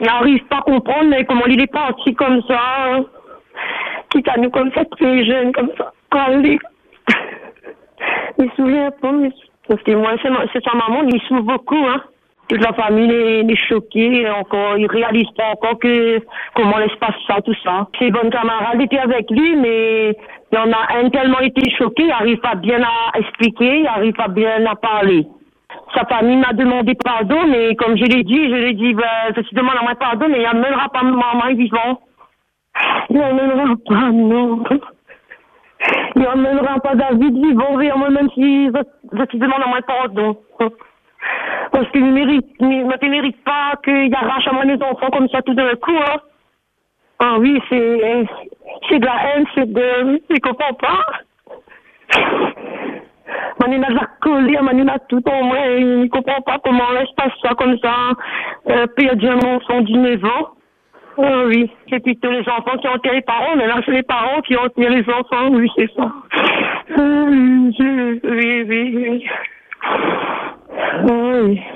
n'arrive pas à comprendre mais comment il est parti comme ça, hein. Quitte à nous comme ça, très jeune, comme ça. Allez. Il se souvient pas, mais parce que moi, c'est sa maman, il souffre beaucoup, hein. Toute la famille est choquée, encore, il réalise pas encore comment il se passe ça, tout ça. Ses bonnes camarades étaient avec lui, mais il y en a un tellement été choqué, il n'arrive pas bien à expliquer, il n'arrive pas bien à parler. Sa famille m'a demandé pardon, mais comme je l'ai dit, je te demande à moi pardon, mais il n'amènera pas maman vivant. Il n'amènera pas, non. Il n'emmènera pas David vivant, même si je te demande à moi pardon. Parce qu'il ne mérite pas qu'il arrache à moi les enfants comme ça tout d'un coup, hein. Ah oui, c'est de la haine, je comprends pas. Manina a collé, Manina tout en moi, il ne comprend pas comment laisse passe ça comme ça, perdu un enfant d'9 ans. Ah oui, c'est plutôt les enfants qui ont tué les parents, mais là c'est les parents qui ont tué les enfants, oui c'est ça. Oui. Oui.